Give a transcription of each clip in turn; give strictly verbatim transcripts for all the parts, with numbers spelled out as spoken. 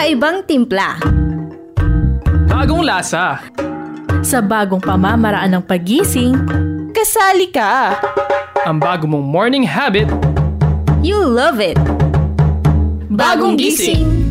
Kakaibang timpla. Bagong lasa. Sa bagong pamamaraan ng paggising, kasali ka. Ang bago mong morning habit. You'll love it. Bagong gising.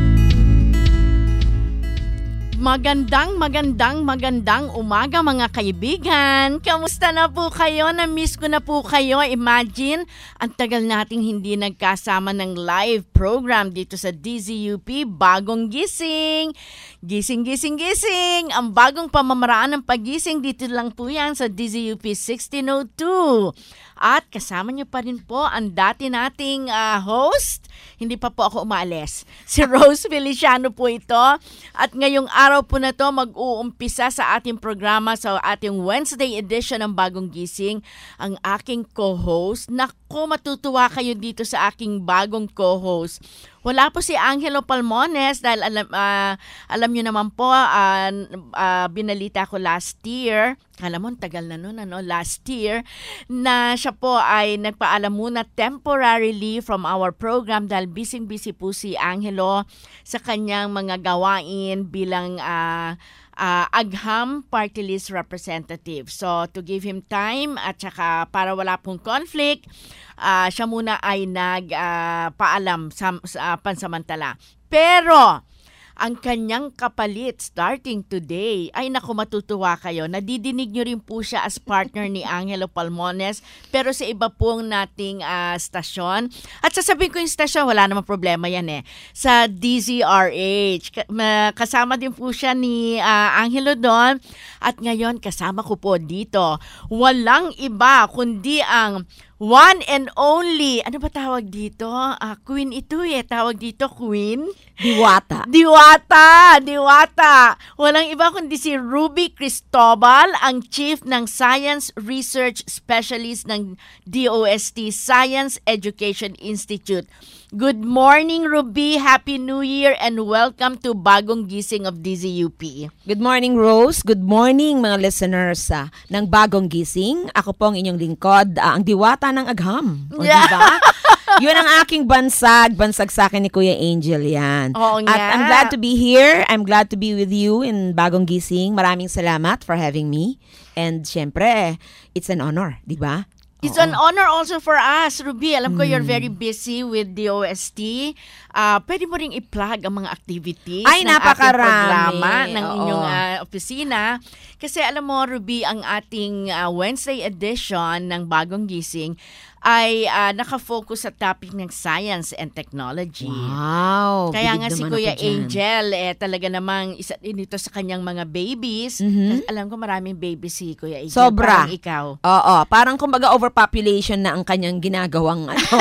Magandang, magandang, magandang umaga mga kaibigan. Kamusta na po kayo? Na-miss ko na po kayo. Imagine, ang tagal nating hindi nagkasama ng live program dito sa D Z U P Bagong Gising. Gising, gising, gising. Ang bagong pamamaraan ng pagising dito lang po yan sa D Z U P sixteen oh two. At kasama niyo pa rin po ang dati nating uh, host. Hindi pa po ako umaalis. Si Rose Feliciano po ito. At ngayong araw po na to mag-uumpisa sa ating programa sa ating Wednesday edition ng Bagong Gising. Ang aking co-host. Naku, matutuwa kayo dito sa aking bagong co-host. Wala po si Angelo Palmones dahil alam, uh, alam nyo naman po, uh, uh, binalita ko last year, alam mo, tagal na nun, ano, last year, na siya po ay nagpaalam muna temporarily from our program dahil busy-busy po si Angelo sa kanyang mga gawain bilang uh, uh, Agham Party List Representative. So, to give him time at saka para wala pong conflict, Uh, siya muna ay nagpaalam uh, sa, sa uh, pansamantala. Pero, ang kanyang kapalit starting today, ay naku, matutuwa kayo. Nadidinig nyo rin po siya as partner ni Angelo Palmones, pero sa iba pong nating uh, stasyon. At sasabihin ko yung stasyon, wala namang problema yan eh. Sa D Z R H. Kasama din po siya ni uh, Angelo doon. At ngayon, kasama ko po dito. Walang iba kundi ang one and only, ano ba tawag dito? Uh, queen ito eh. Tawag dito, Queen. Diwata. Diwata! Diwata! Walang iba kundi si Ruby Cristobal, ang Chief ng Science Research Specialist ng D O S T, Science Education Institute. Good morning, Ruby. Happy New Year and welcome to Bagong Gising of D Z U P. Good morning, Rose. Good morning, mga listeners uh, ng Bagong Gising. Ako po ang inyong lingkod, uh, ang Diwata ng Agham. O, yeah. Diba? Yun ang aking bansag. Bansag sa akin ni Kuya Angel yan. Oo nga. At I'm glad to be here. I'm glad to be with you in Bagong Gising. Maraming salamat for having me. And syempre, it's an honor, di ba? It's Oo. An honor also for us, Ruby. Alam ko mm. you're very busy with D O S T. Uh, pwede mo ring i-plug ang mga activities Ay, ng ating programa, ng Oo. inyong uh, opisina. Kasi alam mo, Ruby, ang ating uh, Wednesday edition ng Bagong Gising ay uh, nakafocus sa topic ng science and technology. Wow! Kaya nga si Kuya Angel, eh, talaga namang isa din ito sa kanyang mga babies. Mm-hmm. Alam ko maraming babies si Kuya Angel. Sobra. Parang ikaw. Oo. Parang kumbaga overpopulation na ang kanyang ginagawang ano,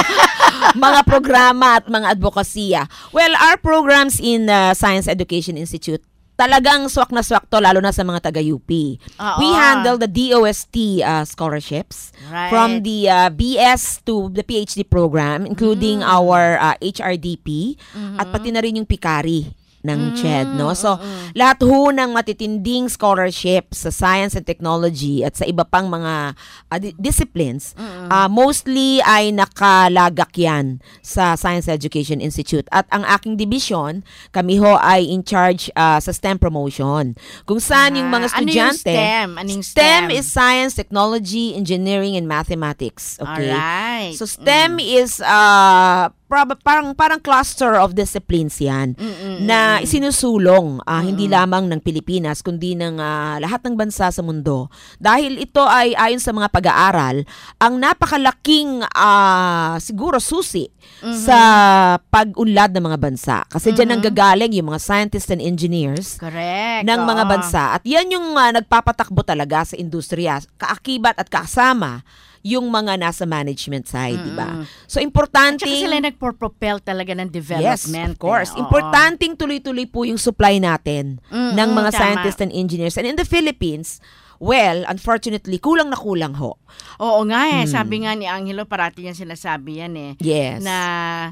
mga programa at mga advokasya. Well, our programs in uh, Science Education Institute, talagang swak na swak to, lalo na sa mga taga-U P. Uh-oh. We handle the D O S T uh, scholarships right. from the uh, B S to the P H D program, including mm. our uh, H R D P mm-hmm. at pati na rin yung Pikari ng C H E D, no? So, mm-hmm. lahat ho ng matitinding scholarship sa science and technology at sa iba pang mga uh, di- disciplines, mm-hmm. uh, mostly ay nakalagak yan sa Science Education Institute. At ang aking division, kami ho ay in charge uh, sa STEM promotion. Kung saan uh-huh. yung mga estudyante... Ano yung STEM? Ano yung STEM? STEM is Science, Technology, Engineering, and Mathematics. Okay? Alright. So, STEM mm. is... Uh, parang parang cluster of disciplines yan Mm-mm. na isinusulong uh, hindi lamang ng Pilipinas kundi ng uh, lahat ng bansa sa mundo dahil ito ay ayon sa mga pag-aaral ang napakalaking uh, siguro susi mm-hmm. sa pag-unlad ng mga bansa kasi mm-hmm. diyan nanggagaling yung mga scientists and engineers Correct. ng Oo. mga bansa at yan yung uh, nagpapatakbo talaga sa industriya kaakibat at kasama yung mga nasa management side, mm-hmm. di ba? So, importante... At saka sila nagpo-propel talaga ng development. Yes, of course. Eh. Importanteng tuloy-tuloy po yung supply natin mm-hmm, ng mga tama. scientists and engineers. And in the Philippines, Well, unfortunately, kulang na kulang ho. Oo nga eh. Hmm. Sabi nga ni Angelo, parati yan sinasabi yan eh. Yes. Na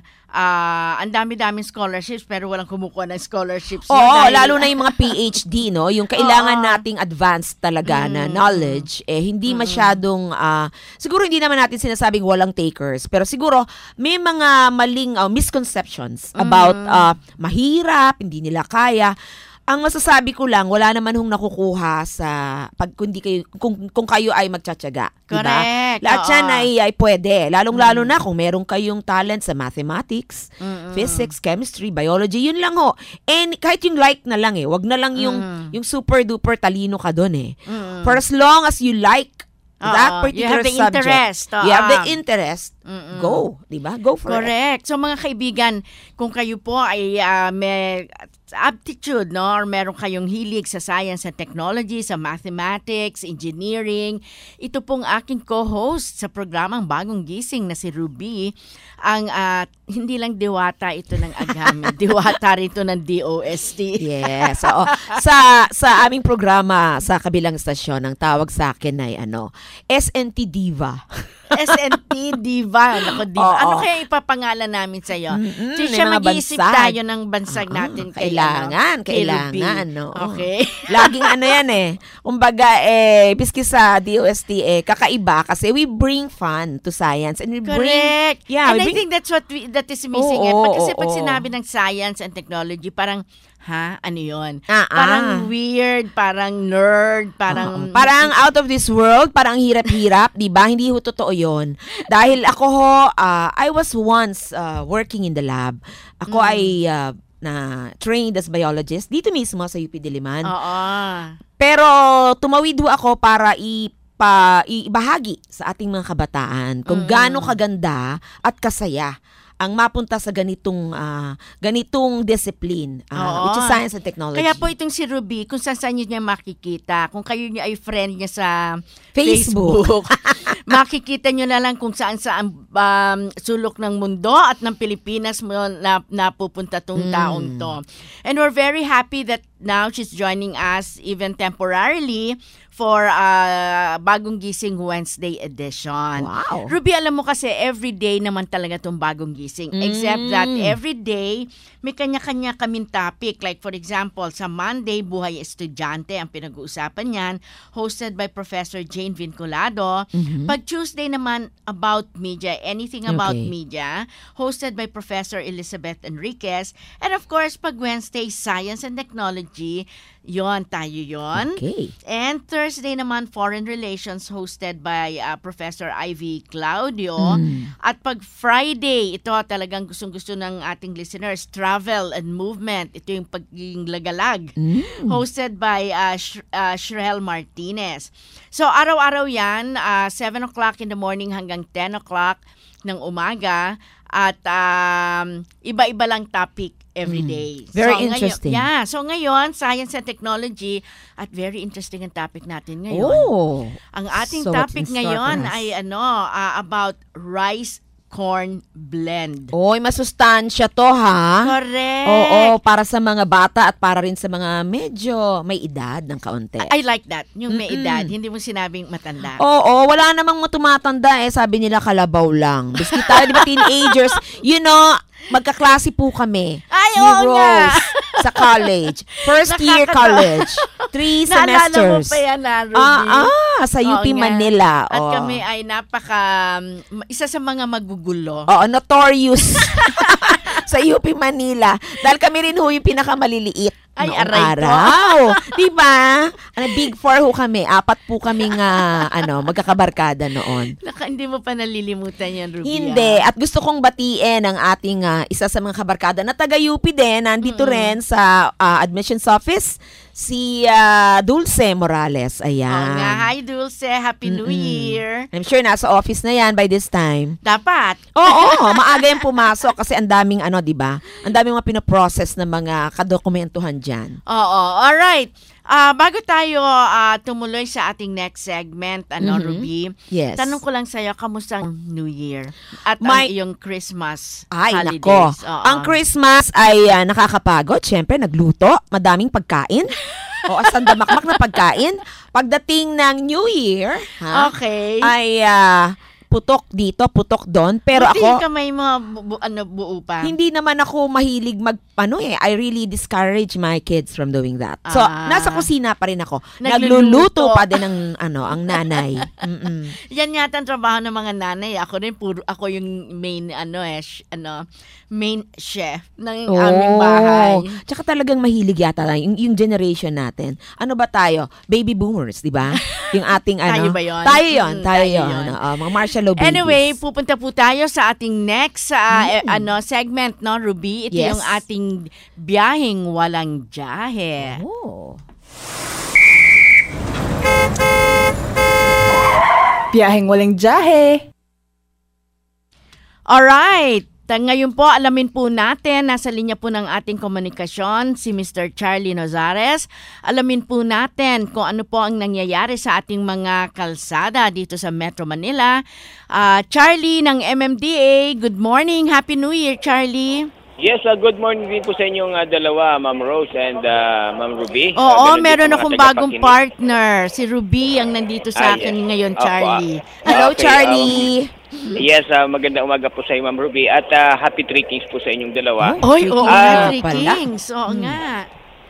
ah, ang dami-daming scholarships pero walang kumukuha ng scholarships. Oo, Yun dahil- lalo na yung mga P H D, no? Yung kailangan Oo. nating advanced talaga na knowledge, eh hindi masyadong, ah, siguro hindi naman natin sinasabing walang takers, pero siguro may mga maling ah, misconceptions about ah, mahirap, hindi nila kaya. Ang masasabi ko lang, wala naman hong nakukuha sa pag kundi kayo kung kung kayo ay magtsatsaga, di ba? Correct, Lahat oo. yan ay, ay pwede. Lalong-lalo na kung meron kayong talent sa mathematics, Mm-mm. physics, chemistry, biology, yun lang ho. And kahit yung like na lang eh, wag na lang yung Mm. yung super duper talino ka doon eh. Mm-mm. For as long as you like that Oo, particular you have the subject, interest, you have the oo. interest, Mm-mm. go, di ba? Go for it. Correct. So mga kaibigan, kung kayo po ay ah, may aptitude, no, or meron kayong hilig sa science and technology, sa mathematics, engineering, ito pong aking co-host sa programang Bagong Gising na si Ruby, ang ah, hindi lang diwata ito ng Agami, diwata rin ito ng D O S T. Yes. Oo. sa sa aming programa sa kabilang stasyon, ang tawag sa akin ay ano, S N T Diva. S N T Diva. Naku, Diva. Oo. Ano kaya ipapangalan namin sa iyo? Mm-mm, So, may siya mga mag-iisip bansag. tayo ng bansag Ah, natin kay kailangan, ano, kay kailangan, Ruby. no? Okay. Laging ano yan eh. Kumbaga eh, piski sa D O S T eh, kakaiba kasi we bring fun to science and we bring... Correct. Yeah, and we I bring- think that's what we, that is missing. Oo, eh. Pag, kasi oo, pag oo. sinabi ng science and technology, parang, ha? Ano yun? Ah, Parang ah. weird, parang nerd, Oo. parang... Parang out of this world, parang hirap-hirap, 'di ba? Hindi ho totoo 'yon. Dahil ako ho, ah, I was once ah, working in the lab. Ako Mm. ay ah, na trained as biologist dito mismo sa U P Diliman. Oo. Pero tumawid ho ako para ipa, ibahagi sa ating mga kabataan kung Mm. gaano kaganda at kasaya ang mapunta sa ganitong ah, ganitong discipline, ah, Oo. which is science and technology. Kaya po itong si Ruby, kung saan saan niyo niya makikita, kung kayo niya ay friend niya sa Facebook. Facebook, makikita niyo na lang kung saan saan um, sulok ng mundo at ng Pilipinas mo na napupunta tong Mm. taong to. And we're very happy that now she's joining us even temporarily for uh, Bagong Gising Wednesday edition. Wow. Ruby, alam mo kasi every day naman talaga itong Bagong Gising. Except Mm. that every day, may kanya-kanya kaming topic. Like for example, sa Monday, Buhay Estudyante, ang pinag-uusapan niyan, hosted by Professor Jane Vinculado. Mhm. Pag Tuesday naman, About Media, anything about Okay. media, hosted by Professor Elizabeth Enriquez. And of course, pag Wednesday, Science and Technology, yon tayo yon. Okay. And Thursday naman, Foreign Relations hosted by uh, Professor Ivy Claudio. Mm. At pag Friday, ito talagang gustong-gusto ng ating listeners, Travel and Movement. Ito yung pagiging lagalag. Mm. Hosted by uh, Sh- uh, Shrel Martinez. So araw-araw yan, uh, seven o'clock in the morning hanggang ten o'clock ng umaga. At um, iba-iba lang topic every Mm. day. Very So, ngayon- interesting. yeah. So ngayon, Science and Technology, at very interesting ang topic natin ngayon. Oh. Ang ating So what's topic in store ngayon for us? ay ano, ah, about rice corn blend. Oy, masustansya to ha. Correct. Oo, para sa mga bata at para rin sa mga medyo may edad ng kaunti. I like that. Yung may Mm-mm. edad, hindi mo sinabing matanda. Oo, wala namang tumatanda eh. Sabi nila kalabaw lang. Biski tayo, di ba, teenagers, you know, magkaklase po kami. Ay, ni oo nga. Rose sa college. First year Nakakatawa. college. Three Naalala mo semesters. pa yan, ah, Ruby? Ah, ah, sa U P Oo nga. Manila. At Oo. kami ay napaka, um, isa sa mga magugulo. Oo, notorious. Sa U P Manila. Dahil kami rin ho yung pinakamaliliit. Ay, noong aray ko. araw. Diba? Ano, big four ho kami. Apat po kaming uh, ano, magkakabarkada noon. Naka, hindi mo pa nalilimutan yan, Ruby. Hindi. At gusto kong batiin ang ating ah, isa sa mga kabarkada na taga-U P din. Nandito rin sa ah, admissions office. Si ah, Dulce Morales. Ayan. Oo nga. Hi, Dulce. Happy New Mm-mm. Year. I'm sure nasa office na yan by this time. Dapat. Oo, maaga yung pumasok kasi ang daming ano, 'di ba? Ang daming mga pinoprocess na mga kadokumentuhan diyan. Oo. Alright. Ah, bago tayo ah, tumuloy sa ating next segment, ano, Mhm. Ruby, Yes. tanong ko lang sa'yo, kamusta ang New Year? At My- ang iyong Christmas Ay, holidays? nako. Oo. Ang Christmas ay ah, nakakapagod. Siyempre, nagluto. Madaming pagkain. O asandamakmak na pagkain. Pagdating ng New Year, ha, Okay. ay ah, putok dito, putok doon. Pero Buti ako, ka may mga bu- bu- ano, buo pa. hindi naman ako mahilig mag, ano eh, I really discourage my kids from doing that. So, Ah. nasa kusina pa rin ako. Nagluluto. Nagluluto pa din ng, ano, ang nanay. Mm-mm. Yan yata ang trabaho ng mga nanay. Ako rin, puro, ako yung main, ano eh, sh- ano, main chef ng aming bahay. Tsaka talagang mahilig yata tayo, yung, yung generation natin. Ano ba tayo? Baby boomers, di ba? Yung ating ano. Tayo ba yun? Tayo yun, Mm, tayo tayo yun. yun. Oo, mga martial law babies. Anyway, pupunta po tayo sa ating next uh, eh, ano segment, no, Ruby? Ito Yes. yung ating biyaheng walang jahe. Oh. Biyaheng walang jahe. Alright. Ta- Ngayon po, alamin po natin, nasa linya po ng ating komunikasyon si Mister Charlie Nozares. Alamin po natin kung ano po ang nangyayari sa ating mga kalsada dito sa Metro Manila. Ah, Charlie ng M M D A, good morning. Happy New Year, Charlie. Yes, uh, good morning din po sa inyong uh, dalawa, Ma'am Rose and uh, Ma'am Ruby. Oo, Uh, ganun din meron po mga akong bagong tagapakinig. partner. Si Ruby ang nandito sa Ah, akin yes. ngayon, Opo. Charlie. Hello, Okay, Charlie. Yes, uh, magandang umaga po sa iyo, Ma'am Ruby. At uh, happy three kings po sa inyong dalawa. Oy, oo Ah, nga, Three pala. Kings. Oo nga.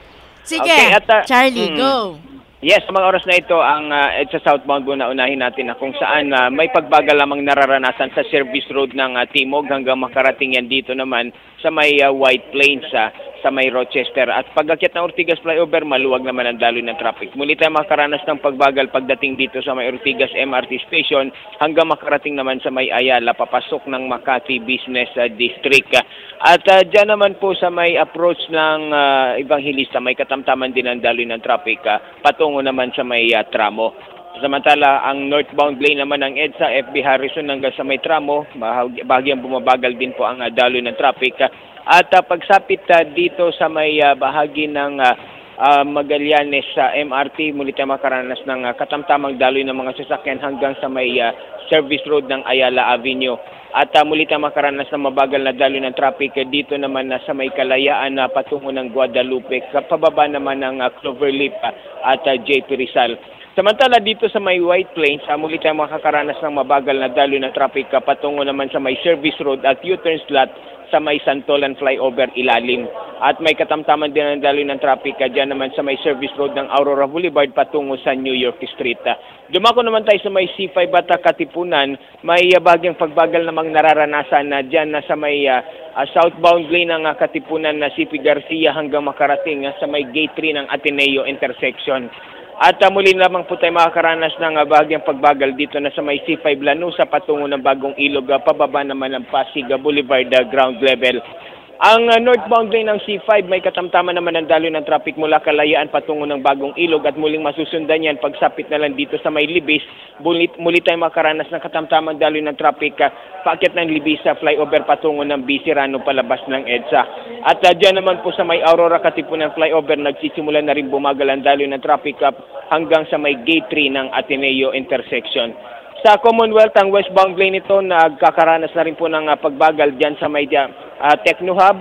Sige, Okay, at, uh, Charlie, mm. go. Yes, sa mga oras na ito, ang uh, sa southbound po na unahin natin na kung saan uh, may pagbagal lamang nararanasan sa service road ng uh, Timog hanggang makarating yan dito naman sa may uh, White Plains uh, sa may Rochester. At pag-akyat ng Ortigas Flyover, maluwag naman ang daloy ng traffic. Muli tayo makaranas ng pagbagal pagdating dito sa may Ortigas M R T Station hanggang makarating naman sa may Ayala, papasok ng Makati Business uh, District. At uh, dyan naman po sa may approach ng uh, Evangelista, may katamtaman din ang daloy ng traffic uh, patungo naman sa may uh, tramo. Samantala, ang northbound lane naman ng EDSA, F B Harrison hanggang sa may tramo, bahag- bahagyang bumabagal din po ang uh, daloy ng traffic. At uh, pagsapit uh, dito sa may uh, bahagi ng uh, uh, Magallanes sa M R T, muli tayo makaranas ng uh, katamtamang daloy ng mga sasakyan hanggang sa may uh, service road ng Ayala Avenue. At uh, muli tayo makaranas ng mabagal na daloy ng traffic uh, dito naman uh, sa may Kalayaan na uh, patungo ng Guadalupe, kapababa naman ng uh, Cloverleaf uh, at uh, J P Rizal. Samantala dito sa may White Plains, uh, muli tayo makakaranas ng mabagal na daloy ng traffic uh, patungo naman sa may service road at U-turn slot sa may Santolan Flyover ilalim. At may katamtaman din ang daloy ng traffic uh, dyan naman sa may service road ng Aurora Boulevard patungo sa New York Street. Uh, dumako naman tayo sa may C five at uh, Katipunan, may uh, bagyang pagbagal namang nararanasan na uh, dyan na sa may uh, uh, southbound lane ng uh, Katipunan na C P Garcia hanggang makarating uh, sa may gate three ng Ateneo intersection. At uh, muli lamang po tayo makakaranas ng uh, bahagyang pagbagal dito na sa may C five Lanusa patungo ng Bagong Ilog, uh, pababa naman ng Pasig uh, Boulevard uh, ground level. Ang uh, northbound lane ng C five may katamtaman naman ng daloy ng traffic mula Kalayaan patungo ng Bagong Ilog at muling masusundan yan pagsapit na lang dito sa may Libis. Muli, muli tayo makaranas ng katamtamang daloy ng traffic uh, paakyat ng Libis sa flyover patungo ng B C Rano palabas ng EDSA. At uh, dyan naman po sa may Aurora Katipunan flyover nagsisimula na rin bumagal ang daloy ng traffic up hanggang sa may gate three ng Ateneo intersection. Sa Commonwealth, ang westbound lane ito nagkakaranas na rin po ng uh, pagbagal dyan sa may uh, Techno Hub.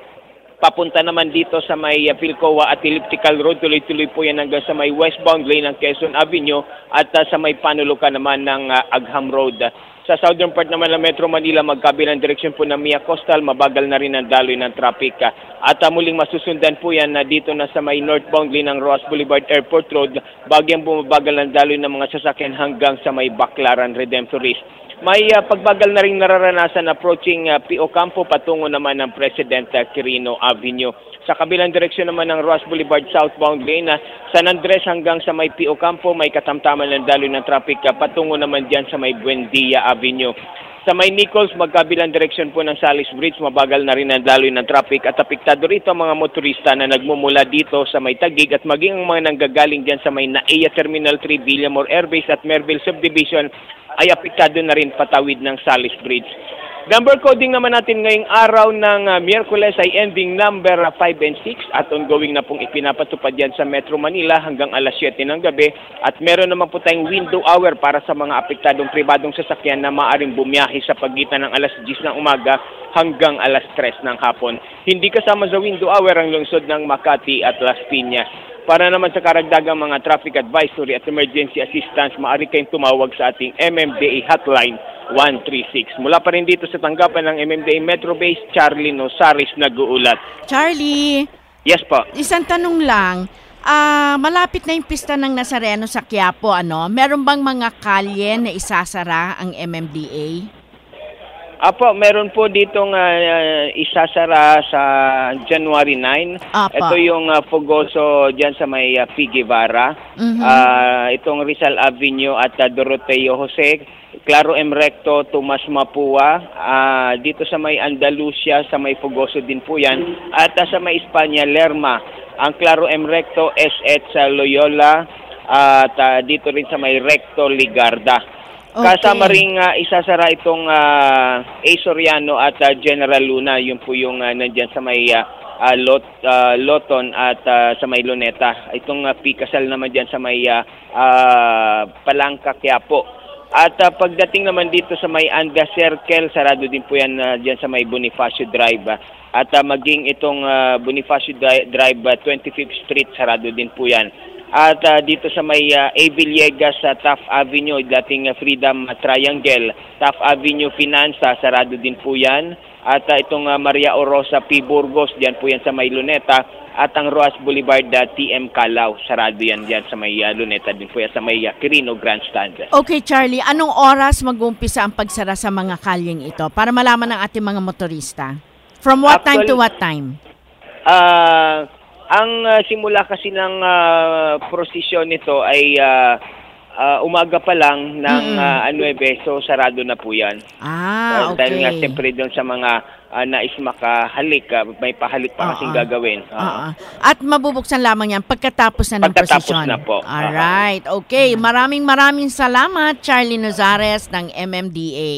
Papunta naman dito sa may uh, Philcoa at Elliptical Road, tuloy-tuloy po yan hanggang sa may westbound lane ng Quezon Avenue at uh, sa may Panulukan naman ng uh, Agham Road. Sa southern part naman ng Metro Manila, magkabilang direksyon po ng Mia Coastal, mabagal na rin ang daloy ng traffic. At uh, muling masusundan po yan na uh, dito na sa may northbound lane ng Roas Boulevard Airport Road, bagyang bumabagal ang daloy ng mga sasakyan hanggang sa may Baclaran Redemptorist. May uh, pagbagal na rin nararanasan approaching uh, P O Campo patungo naman ng President uh, Quirino Avenue. Sa kabilang direksyon naman ng Roas Boulevard southbound lane, uh, San Andres hanggang sa may P O Campo, may katamtaman ng daloy ng traffic uh, patungo naman dyan sa may Buendia Avenue. Sa may Nichols, magkabilang direksyon po ng Salis Bridge, mabagal na rin ang daloy ng traffic at apektado rito ang mga motorista na nagmumula dito sa may Taguig at maging ang mga nanggagaling dyan sa may Naia Terminal three, Villamor Air Base at Merville Subdivision ay apektado na rin patawid ng Salis Bridge. Number coding naman natin ngayong araw ng uh, Miyerkules ay ending number uh, five and six at ongoing na pong ipinapatupad yan sa Metro Manila hanggang alas siyete ng gabi at meron naman po tayong window hour para sa mga apektadong pribadong sasakyan na maaaring bumiyahe sa pagitan ng alas diyes ng umaga hanggang alas tres ng hapon. Hindi kasama sa window hour ang lungsod ng Makati at Las Piñas. Para naman sa karagdagang mga traffic advisory at emergency assistance, maaari kayong tumawag sa ating M M D A hotline one three six. Mula pa rin dito sa tanggapan ng M M D A Metro Base, Charlie Nosaris nag-uulat. Charlie, Yes po. isang tanong lang. Ah, malapit na yung pista ng Nazareno sa Quiapo, ano? Meron bang mga kalye na isasara ang M M D A? Apo, meron po ditong uh, isasara sa January ninth. Apa. Ito yung uh, Fogoso dyan sa may uh, P. Guevara. Mhm. Ah, itong Rizal Avenue at uh, Doroteo Jose. Claro M. Recto, Tomas Mapua. Ah, dito sa may Andalusia, sa may Fogoso din po yan. At uh, sa may Espanya, Lerma. Ang Claro M. Recto, S H sa Loyola. At uh, dito rin sa may Recto, Ligarda. Okay. Kasama rin uh, isasara itong uh, A. Soriano at uh, General Luna. Yun po yung uh, nandyan sa may uh, uh, Lot, uh, Loton at uh, sa may Luneta. Itong uh, Pikasal naman dyan sa may uh, uh, Palangka, Quiapo. At uh, pagdating naman dito sa may Anda Circle, sarado din po yan uh, dyan sa may Bonifacio Drive. Uh, at uh, maging itong uh, Bonifacio Drive, uh, twenty-fifth Street, sarado din po yan. At uh, dito sa may uh, A. Villegas sa uh, Taft Avenue, dating uh, Freedom uh, Triangle, Taft Avenue Finanza, sarado din po yan. At uh, itong uh, Maria Orosa P. Burgos, diyan po yan sa may Luneta. At ang Roas Boulevard uh, T M Calao, sarado yan diyan sa may uh, Luneta din po yan sa may uh, Quirino Grandstand. Okay, Charlie, anong oras mag-uumpisa ang pagsara sa mga kalyeng ito para malaman ng ating mga motorista? From what time to Actually, what time? Ah... Uh, Ang uh, simula kasi ng uh, prosesyon nito ay uh, uh, umaga pa lang ng uh, nuwebe, so sarado na po yan. Ah, uh, Dahil okay. nga siyempre doon sa mga uh, nais makahalik, uh, may pahalik pa kasing Oo. gagawin. Uh, Oo. At mabubuksan lamang yan pagkatapos na ng Pagkatapos prosesyon. na po. Alright, okay. Maraming maraming salamat, Charlie Nosares ng M M D A.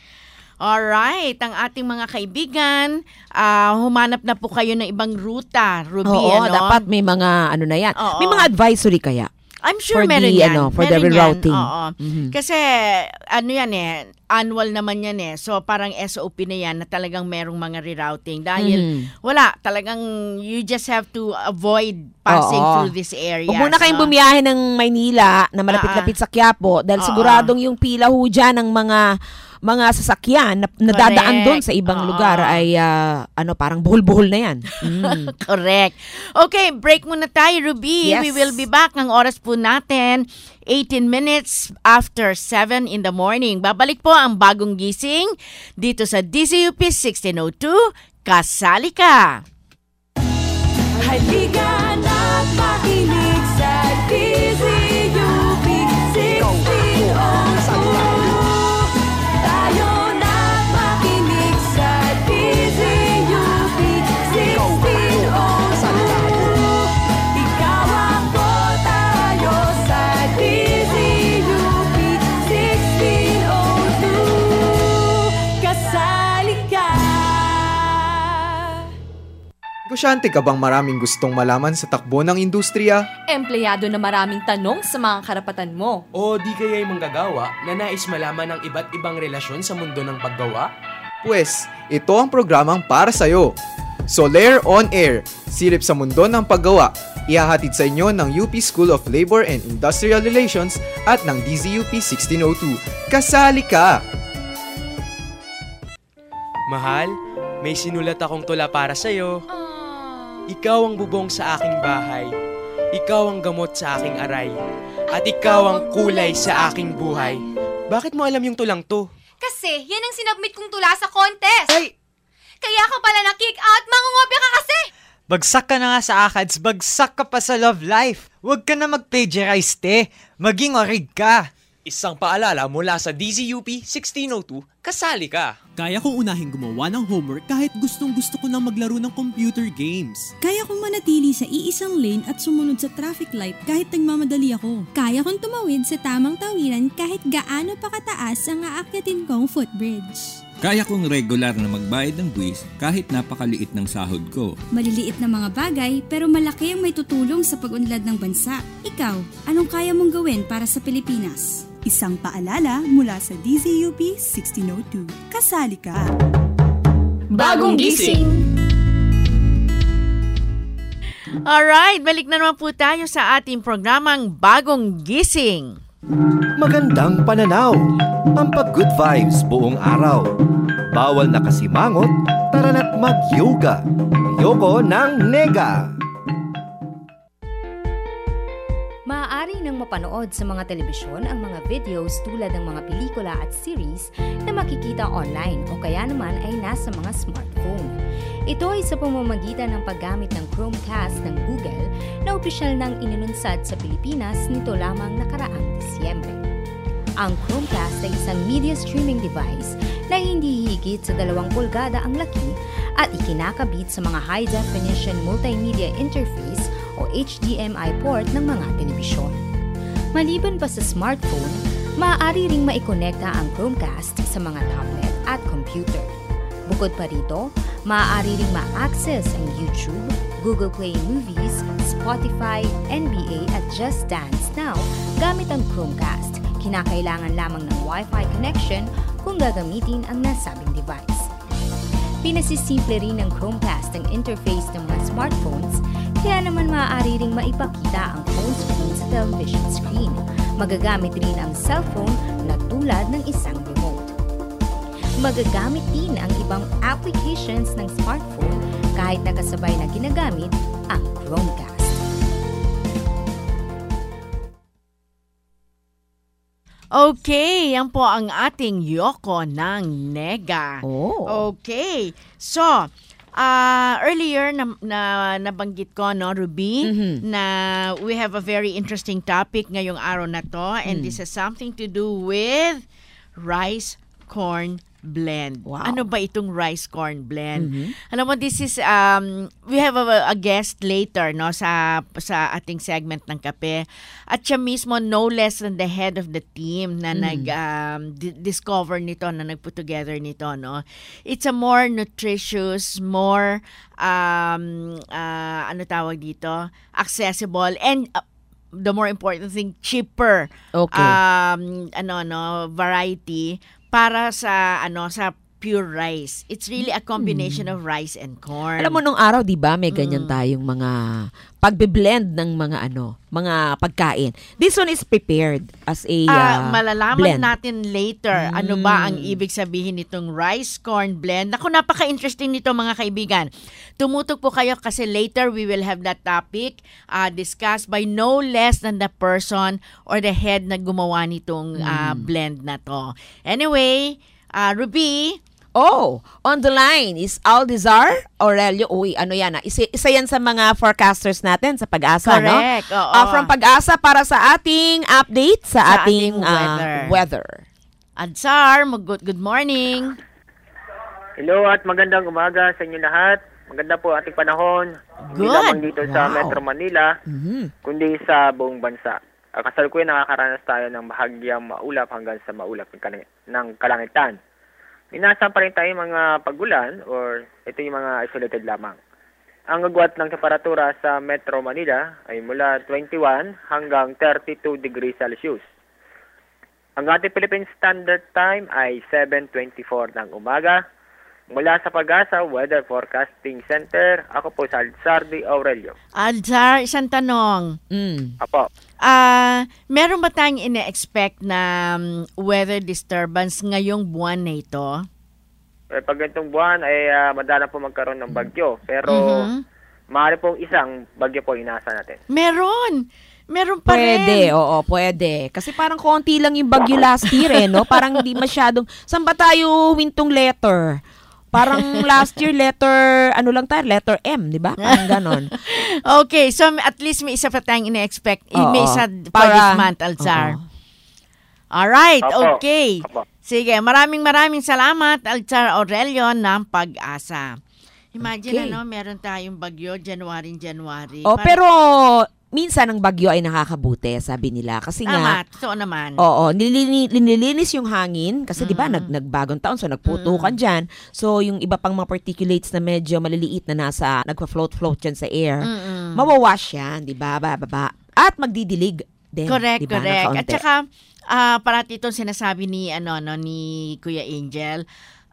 Alright, ang ating mga kaibigan, ah, humanap na po kayo ng ibang ruta, Ruby, Oo, ano? dapat may mga ano na yan. Oo. May mga advisory kaya. I'm sure for meron the, yan. ano, for the Meron yan, rerouting. Oo. Mhm. Kasi, ano yan eh, annual naman yan eh. So, parang S O P na yan na talagang merong mga rerouting. Dahil, Mhm. wala, talagang you just have to avoid passing Oo. through this area. Huwag muna kayong bumiyahe ng Maynila na malapit-lapit sa Quiapo dahil Oo. siguradong yung pila ho dyan ng mga mga sasakyan na nadadaan doon sa ibang Oo. lugar ay ah, ano parang buhol-buhol na yan. Mm. Correct. Okay, break muna tayo, Ruby. Yes. We will be back. Ang oras po natin, eighteen minutes after seven in the morning. Babalik po ang bagong gising dito sa D Z U P sixteen oh two. Kasali ka! Halika na't makinig sa D Z U P sixteen oh two. Tayo na't makinig sa D Z U P sixteen oh two. Ikaw ako, tayo sa D Z U P sixteen oh two. Kasali ka. Negosyante ka bang maraming gustong malaman sa takbo ng industriya? Empleyado na maraming tanong sa mga karapatan mo. O di kaya'y manggagawa na nais malaman ang iba't ibang relasyon sa mundo ng paggawa? Pwes, ito ang programang para sa'yo. Soler On Air, silip sa mundo ng paggawa. Ihahatid sa inyo ng U P School of Labor and Industrial Relations at ng D Z U P sixteen oh two. Kasali ka! Mahal, may sinulat akong tula para sa'yo. Ikaw ang bubong sa aking bahay. Ikaw ang gamot sa aking aray. At ikaw ang kulay sa aking buhay. Bakit mo alam yung tulang to? Kasi yan ang sinubmit kong tula sa contest. Ay! Kaya ka pala na-kick out, mangungopia ka kasi! Bagsak ka na nga sa ACADS, bagsak ka pa sa love life. Huwag ka na mag-plagiarize, te. Maging orig ka. Isang paalala mula sa D Z U P sixteen oh two, kasali ka. Kaya kong unahing gumawa ng homework kahit gustong gusto ko nang maglaro ng computer games. Kaya kong manatili sa iisang lane at sumunod sa traffic light kahit nagmamadali ako. Kaya kong tumawid sa tamang tawiran kahit gaano pa kataas ang aakyatin kong footbridge. Kaya kong regular na magbayad ng buwis kahit napakaliit ng sahod ko. Maliliit na mga bagay pero malaki ang may tutulong sa pag-unlad ng bansa. Ikaw, anong kaya mong gawin para sa Pilipinas? Isang paalala mula sa D Z U P sixteen oh two. Kasali ka! Bagong gising! Alright, balik na naman po tayo sa ating programang Bagong Gising. Magandang pananaw, pampag-good vibes buong araw. Bawal na kasimangot, tara na't mag-yoga. Yoko ng Nega. Maaari nang mapanood sa mga telebisyon ang mga videos tulad ng mga pelikula at series na makikita online o kaya naman ay nasa mga smartphone. Ito ay sa pamamagitan ng paggamit ng Chromecast ng Google na opisyal nang inilunsad sa Pilipinas nito lamang nakaraang Disyembre. Ang Chromecast ay isang media streaming device na hindi higit sa dalawang pulgada ang laki at ikinakabit sa mga high-definition multimedia interface o H D M I port ng mga telebisyon. Maliban pa sa smartphone, maaari ring maikonekta ang Chromecast sa mga tablet at computer. Bukod pa rito, maaari ring ma-access ang YouTube, Google Play Movies, Spotify, N B A at Just Dance Now gamit ang Chromecast. Kinakailangan lamang ng Wi-Fi connection kung gagamitin ang nasabing device. Pinasisimple rin ng Chromecast ang interface ng mga smartphones, kaya naman maaari ring maipakita ang phone screen sa television screen. Magagamit rin ang cellphone na tulad ng isang remote. Magagamit din ang ibang applications ng smartphone kahit nakasabay na ginagamit ang Chromecast. Okay, yan po ang ating Yoko ng Nega. Oh. Okay. So, uh, earlier na, na nabanggit ko, no, Ruby, Mhm. na we have a very interesting topic ngayong araw na to, and Mm. this has something to do with rice corn blend. Wow. Ano ba itong rice corn blend? Mhm. Alam mo, this is um we have a, a guest later, no, sa sa ating segment ng kape. At siya mismo, no less than the head of the team na Mm. nag um, di- discover nito, na nag-put together nito, no. It's a more nutritious, more um uh, ano tawag dito, accessible, and uh, the more important thing, cheaper. Okay. Um ano no, variety para sa ano sa pure rice. It's really a combination of rice and corn. Alam mo, nung araw, di ba, may ganyan tayong mga pagbe-blend ng mga ano, mga pagkain. This one is prepared as a Ah, uh, malalaman blend. natin later ano ba ang ibig sabihin nitong rice corn blend. Naku, napaka-interesting nito, mga kaibigan. Tumutok po kayo kasi later we will have that topic uh, discussed by no less than the person or the head na gumawa nitong uh, blend na to. Anyway, uh, Ruby, Oh, on the line is Aldizar Aurelio. Uy, ano yan? Ah? Isa, isa yan sa mga forecasters natin sa Pag-asa, no? Correct, oo. Ah, from Pag-asa para sa ating update sa, Sa ating, ating ah, weather. weather. Adsar, mag- good, good morning. Hello at magandang umaga sa inyo lahat. Maganda po ating panahon. Hindi Good. lamang dito sa Wow. Metro Manila, Mhm. kundi sa buong bansa. Uh, kasalukuyan nakakaranas tayo ng bahagyang maulap hanggang sa maulap ng, kalang- ng kalangitan. Inaasam pa rin tayo mga pagulan or ito yung mga isolated lamang. Ang agwat ng temperatura sa Metro Manila ay mula twenty-one hanggang thirty-two degrees Celsius. Ang ating Philippine Standard Time ay seven twenty-four ng umaga. Mula sa Pag-asa Weather Forecasting Center, ako po si Sardi Aurelio. Adsar, isang tanong. Mm. Apo. Ah, meron ba tayong ina-expect na um, weather disturbance ngayong buwan na ito? Eh, pag ganitong buwan ay uh, madalang po magkaroon ng bagyo. Pero Mhm. maaari pong isang bagyo po inasa natin. Meron. Meron pa Pwede, rin. oo, pwede. Kasi parang konti lang yung bagyo last year, eh, no? Parang hindi masyadong, saan ba tayo wintong letter? Parang last year, letter, ano lang tayo, letter M, di ba? Parang ganon. Okay, so at least may isa pa tayong ina-expect. Oo. May isa for Para- this month, Alzar. Alright, Opo. okay. Opo. Sige, maraming maraming salamat, Alzar Aurelio ng Pag-asa. Imagine, Okay. ano, meron tayong bagyo, January, January. Oh, Parang- pero minsan ang bagyo ay nakakabuti, sabi nila. Kasi Tama, nga, totoo naman. oo, nililini- nililinis yung hangin kasi 'di ba nag nagbagong taon, so nagputukan diyan. So yung iba pang mga particulates na medyo maliliit na nasa nagfa-float-float diyan sa air, Mm-mm. mawawash yan, 'di ba? Bababa. At magdidilig din, Correct, 'di ba? ng correct. At kaunti. saka, ah, parati itong sinasabi ni, ano, no, ni Kuya Angel,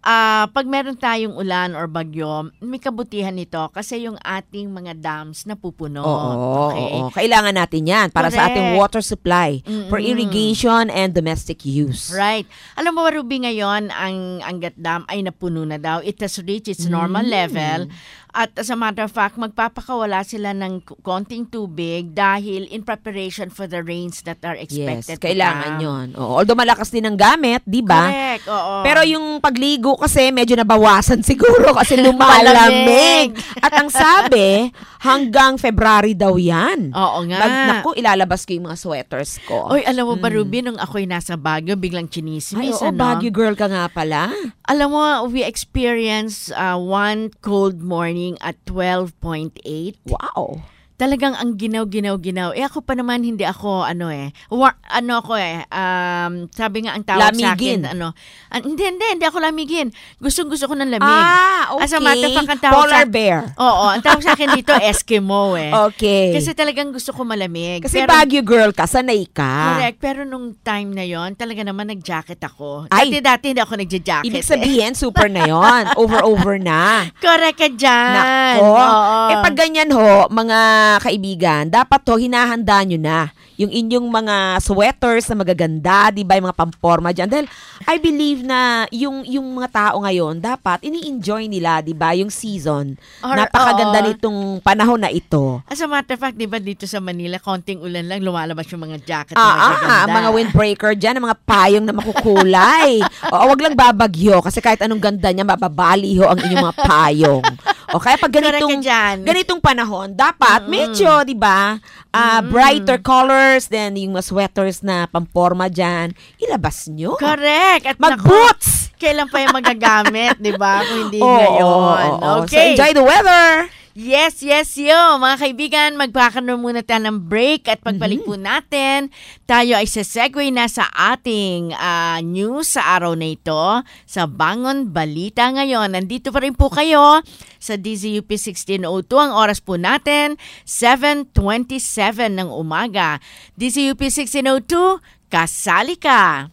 Ah, pag meron tayong ulan or bagyo, may kabutihan nito kasi yung ating mga dams napupuno. Oo, okay? oo. Kailangan natin yan para sa ating Correct. water supply for Mm-mm. irrigation and domestic use. Right. Alam mo, Ruby, ngayon, ang Angat Dam ay napuno na daw. It has reached its normal Mm. level. At as a matter of fact, magpapakawala sila ng k- konting tubig dahil in preparation for the rains that are Yes, expected. to kailangan come. yon. Oo, although malakas din ang gamit, di ba? Correct, oo. Pero yung pagligo kasi medyo nabawasan siguro kasi Malamig. lumalamig. At ang sabi, hanggang February daw yan. Oo nga. Nag, naku, ilalabas ko yung mga sweaters ko. Oy, alam mo ba, Ruby, nung ako'y nasa Baguio, biglang chinismis, Ay, oo, ano? Baguio girl ka nga pala. Alam mo, we experienced uh, one cold morning at twelve point eight. Wow. Talagang ang ginaw-ginaw-ginaw. Eh ako pa naman hindi ako ano eh. War, ano ako eh. Um, sabi nga ang tawag Lamigin. sa akin ano. an- hindi, hindi, hindi ako lamigin. Gustong-gusto ko ng lamig. Ah, okay. As a matter of fact, ang tawag Polar sa, bear. Oo, ang tawag sa akin dito Eskimo eh. Okay. Kasi talagang gusto ko malamig. Kasi Pero- Baguio girl ka, sanay ka. Correct. Pero nung time na yon, talaga naman nag-jacket ako. Ay. Dati-dati hindi ako nagja-jacket. Ibig sabihin, super na yon. Over-over na. Correct ka dyan. Nako. Oo. Eh pag ganyan ho, mga kaibigan, dapat ho, hinahanda nyo na yung inyong mga sweaters na magaganda, di ba, yung mga pamporma dyan. Dahil I believe na yung, yung mga tao ngayon, dapat ini-enjoy nila, di ba, yung season. Or- Napakaganda oo. nitong panahon na ito. As a matter of fact, di ba dito sa Manila, konting ulan lang, lumalabas yung mga jacket na Ah, magaganda. ah, mga windbreaker dyan, ang mga payong na makukulay. Oo, wag lang babagyo kasi kahit anong ganda niya, mababali ho ang inyong mga payong. O kaya pag ganitong, Correct ka dyan. ganitong panahon, dapat medyo, di ba, ah, brighter colors, then yung mga sweaters na pamporma dyan, ilabas nyo. Correct. At Mag-boots! naku, kailan pa yung magagamit, di ba? Kung hindi Oo, ngayon. oo, oo. So Okay. enjoy the weather! Yes, yes, yo. Mga kaibigan, magpakaroon muna tayo ng break at pagbalik Mm-hmm. po natin, tayo ay sesegue na sa ating ah, news sa araw na ito, sa Bangon Balita ngayon. Nandito pa rin po kayo sa D Z U P sixteen oh two. Ang oras po natin, seven twenty-seven ng umaga. D Z U P sixteen oh two, kasali ka!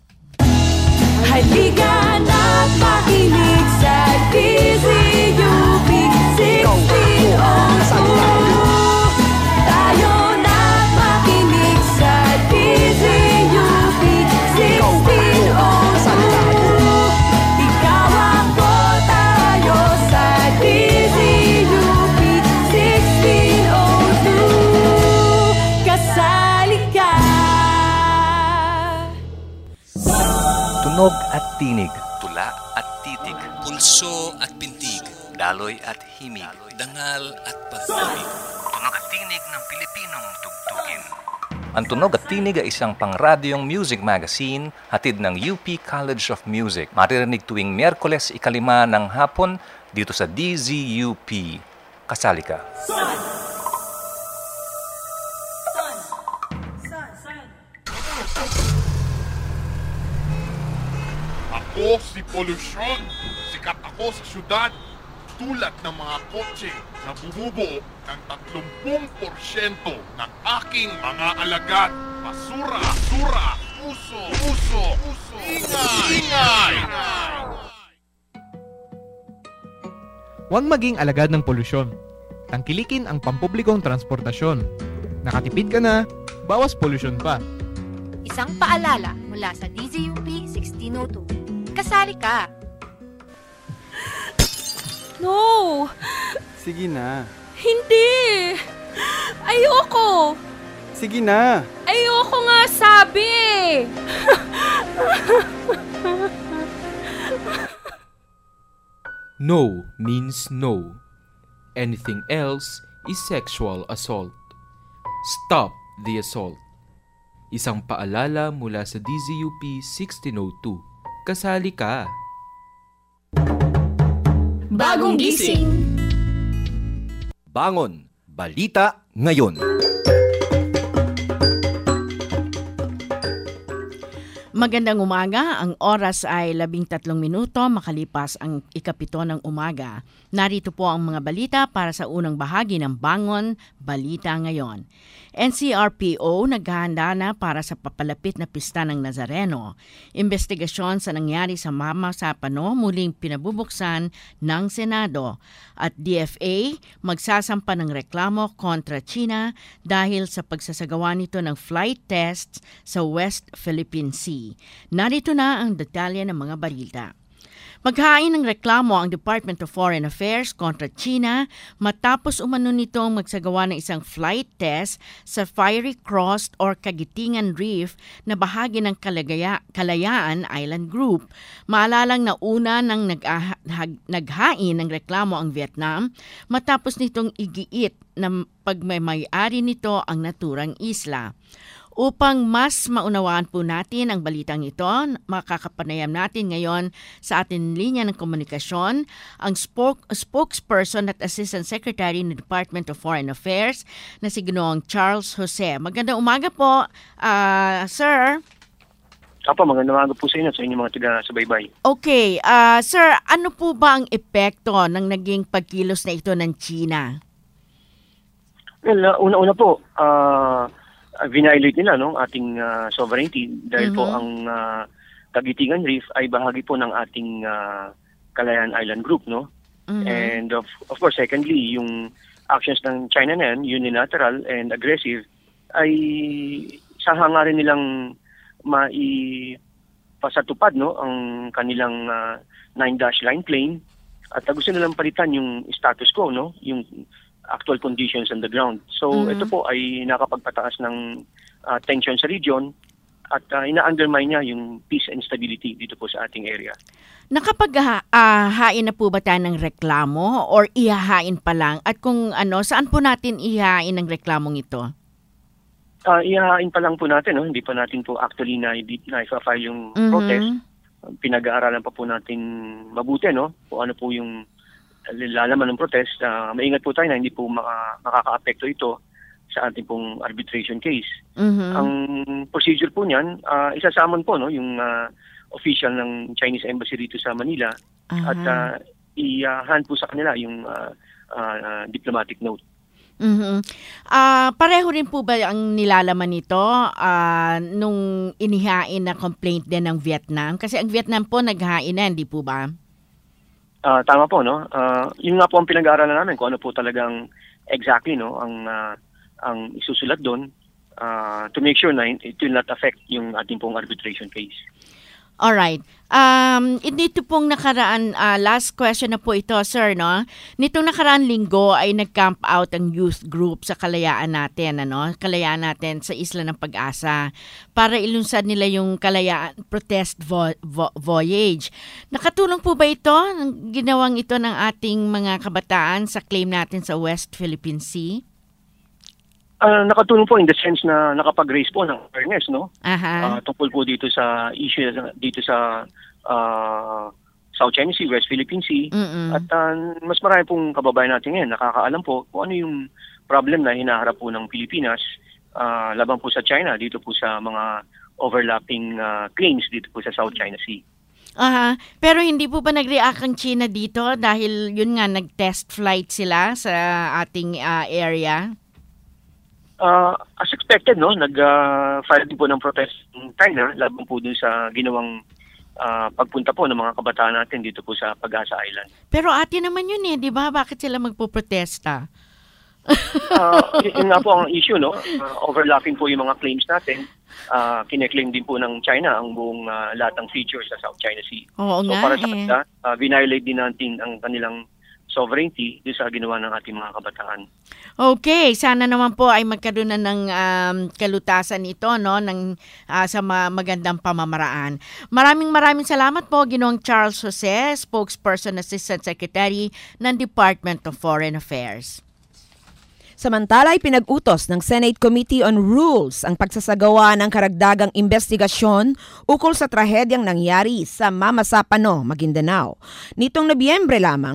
Halika na't makinig sa D Z U P sixteen oh two. Tayo na't makinig sa D Z U P sixteen oh two. Ikaw ako, tayo sa D Z U P sixteen oh two. Kasali ka. Tunog at tinig. Tula at titig. Pulso at pintig. Daloy at himig. Dangal at pag-ibig. Tunog at tinig ng Pilipinong tugtugin. Ang Tunog at Tinig ay isang pangradyong music magazine hatid ng U P College of Music. Maririnig tuwing Miyerkules ikalima ng hapon dito sa D Z U P. Kasali ka. Ako si Polusyon. Sikat ako sa syudad. Tulad ng mga kotse na bumubuo ng tatlong porsyento ng aking mga alagad. Basura, basura, uso, uso, uso, ingay, ingay. Huwag maging alagad ng polusyon. Tangkilikin ang pampublikong transportasyon. Nakatipid ka na, bawas polusyon pa. Isang paalala mula sa D Z U P sixteen oh two. Kasali ka! No! Sige na. Hindi! Ayoko! Sige na. Ayoko nga sabi! No means no. Anything else is sexual assault. Stop the assault. Isang paalala mula sa D Z U P sixteen oh two. Kasali ka! Bagong gising. Bangon Balita ngayon. Magandang umaga, ang oras ay labing tatlong minuto makalipas ang ikapito ng umaga. Narito po ang mga balita para sa unang bahagi ng Bangon Balita Ngayon. N C R P O naghahanda na para sa papalapit na pista ng Nazareno. Investigasyon sa nangyari sa Mama Sapano muling pinabubuksan ng Senado. At D F A magsasampa ng reklamo kontra China dahil sa pagsasagawa nito ng flight tests sa West Philippine Sea. Narito na ang detalye ng mga balita. Maghain ng reklamo ang Department of Foreign Affairs kontra China matapos umano nitong magsagawa ng isang flight test sa Fiery Cross or Kagitingan Reef na bahagi ng Kalagaya, Kalayaan Island Group. Maalalang nauna nang nag-ah, naghain ng reklamo ang Vietnam matapos nitong igiit na pagmamay-ari nito ang naturang isla. Upang mas maunawaan po natin ang balitang ito, makakapanayam natin ngayon sa ating linya ng komunikasyon ang spoke, spokesperson at Assistant Secretary ng Department of Foreign Affairs na si Ginoong Charles Jose. Magandang umaga po, uh, sir. Apo, magandang umaga po sa inyo, sa inyong mga taga-subaybay. Okay, uh, sir, ano po ba ang epekto ng naging pagkilos na ito ng China? Well, uh, una-una po, uh, vinilate nila no ating uh, sovereignty dahil mm-hmm. po ang uh, Kagitingan Reef ay bahagi po ng ating uh, Kalayaan Island Group, no? Mm-hmm. And of of course, secondly, yung actions ng China na yan, unilateral and aggressive, ay sa hangarin nilang maipasatupad no ang kanilang uh, nine dash line plane at uh, gusto nilang palitan yung status quo, no? Yung actual conditions on the ground. So mm-hmm. ito po ay nakapagpataas ng uh, tension sa region at uh, ina-undermine niya yung peace and stability dito po sa ating area. Nakapaghain uh, na po ba tayo ng reklamo or ihahain pa lang? At kung ano, saan po natin ihahain ng reklamong ito? Uh, ihahain pa lang po natin, no? Hindi pa natin po actually na i-file yung mm-hmm. protest. Pinag-aaralan pa po natin mabuti, no? Kung ano po yung lalaman ng protest. Uh, maingat po tayo na hindi po maka, makaka-apekto ito sa ating pong arbitration case. Mm-hmm. Ang procedure po niyan, uh, isasamon po no, yung uh, official ng Chinese Embassy dito sa Manila uh-huh. at uh, i-hand po sa kanila yung uh, uh, uh, diplomatic note. Mm-hmm. Uh, pareho rin po ba ang nilalaman nito uh, nung inihain na complaint din ng Vietnam? Kasi ang Vietnam po naghain na, hindi po ba? Uh, tama po, no? Uh, yun nga po ang pinag-aaralan namin kung ano po talagang exactly, no, ang uh, ang isusulat doon uh, to make sure na it will not affect yung ating pong arbitration case. Alright. Um, dito pong nakaraan, uh, last question na po ito, sir, no? Nitong nakaraan linggo ay nag-camp out ang youth group sa kalayaan natin, ano? Kalayaan natin sa Isla ng Pag-asa para ilunsad nila yung kalayaan protest vo- vo- voyage. Nakatulong po ba ito, ginawang ito ng ating mga kabataan sa claim natin sa West Philippine Sea? Uh, nakatulong po in the sense na nakapag-raise po ng awareness, no? Uh-huh. Uh, tungkol po dito sa issue dito sa uh, South China Sea, West Philippine Sea. Mm-mm. At uh, mas marami pong kababayan natin ngayon nakakaalam po kung ano yung problem na hinaharap po ng Pilipinas uh, laban po sa China dito po sa mga overlapping uh, claims dito po sa South China Sea. Aha, pero hindi po ba nag-react ang China dito dahil yun nga nag-test flight sila sa ating uh, area? Uh, as expected, no, nag-file uh, din po ng protest ng China laban po dun sa ginawang uh, pagpunta po ng mga kabataan natin dito po sa Pag-asa Island. Pero ate naman yun eh, di ba? Bakit sila magpo-protesta? uh, yun nga po ang issue, no? Uh, overlapping po yung mga claims natin. Uh, kine-claim din po ng China ang buong uh, lahat ng features sa South China Sea. Oo so nga para sa eh. kanila, uh, vinolate din natin ang kanilang sovereignty doon sa ginawa ng ating mga kabataan. Okay, sana naman po ay magkaroon na ng um, kalutasan ito, no, ng uh, sa ma- magandang pamamaraan. Maraming maraming salamat po, Ginoong Charles Jose, Spokesperson Assistant Secretary ng Department of Foreign Affairs. Samantala ay pinag-utos ng Senate Committee on Rules ang pagsasagawa ng karagdagang investigasyon ukol sa trahedyang nangyari sa Mama Sapano, Maguindanao. Nitong Nobyembre lamang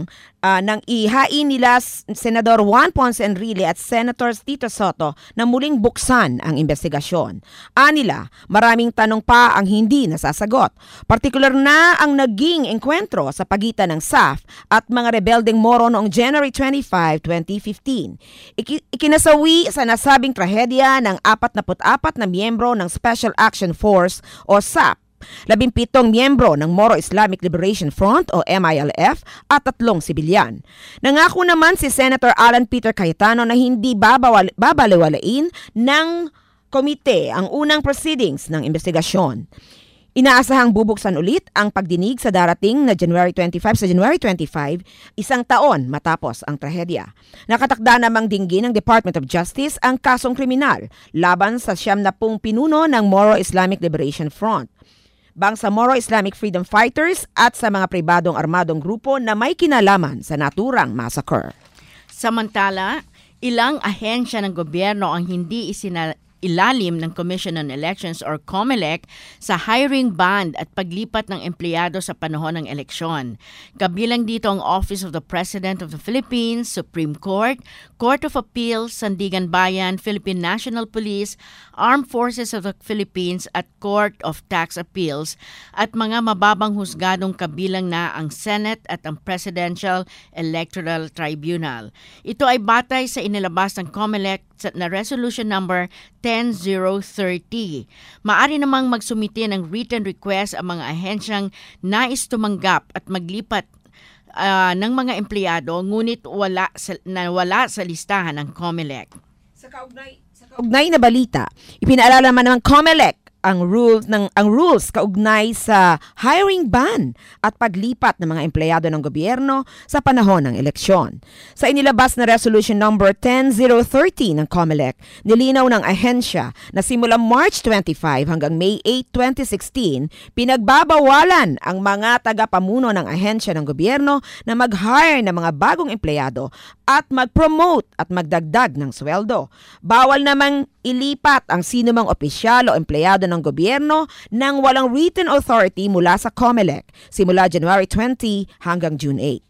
uh, nang ihain nila Senador Juan Ponce Enrile at Senator Tito Soto na muling buksan ang investigasyon. Anila, maraming tanong pa ang hindi nasasagot. Partikular na ang naging engkwentro sa pagitan ng S A F at mga rebeldeng Moro noong January twenty-fifth, twenty fifteen. Iki- ikinasawi sa nasabing trahedya ng forty-four na miyembro ng Special Action Force o S A F, labimpitong miyembro ng Moro Islamic Liberation Front o M I L F at tatlong sibilyan. Nangako naman si Senator Alan Peter Cayetano na hindi babawal, babaliwalain ng komite ang unang proceedings ng investigasyon. Inaasahang bubuksan ulit ang pagdinig sa darating na January twenty-fifth sa January twenty-fifth, isang taon matapos ang trahedya. Nakatakda namang dinggin ng Department of Justice ang kasong kriminal laban sa siyam na pung pinuno ng Moro Islamic Liberation Front, bangsa Moro Islamic Freedom Fighters at sa mga pribadong armadong grupo na may kinalaman sa naturang massacre. Samantala, ilang ahensya ng gobyerno ang hindi isinal ilalim ng Commission on Elections or COMELEC sa hiring ban at paglipat ng empleyado sa panahon ng eleksyon. Kabilang dito ang Office of the President of the Philippines, Supreme Court, Court of Appeals, Sandigan Bayan, Philippine National Police, Armed Forces of the Philippines at Court of Tax Appeals at mga mababang husgadong kabilang na ang Senate at ang Presidential Electoral Tribunal. Ito ay batay sa inilabas ng COMELEC na resolution number ten thousand thirty. Maari namang magsumite ng written request ang mga ahensyang nais tumanggap at maglipat uh, ng mga empleyado ngunit wala sa, na wala sa listahan ng COMELEC. Sa kaugnay, sa kaugnay na balita, ipinaalala naman ng COMELEC ang rules ng ang rules kaugnay sa hiring ban at paglipat ng mga empleyado ng gobyerno sa panahon ng eleksyon. Sa inilabas na resolution number ten thousand thirty ng COMELEC, nilinaw ng ahensya na simula March twenty-fifth hanggang May eighth, twenty sixteen, pinagbabawalan ang mga tagapamuno ng ahensya ng gobyerno na mag-hire ng mga bagong empleyado at mag-promote at magdagdag ng sweldo. Bawal namang ilipat ang sinumang opisyal o empleyado ng gobyerno nang walang written authority mula sa COMELEC simula January twentieth hanggang June eighth.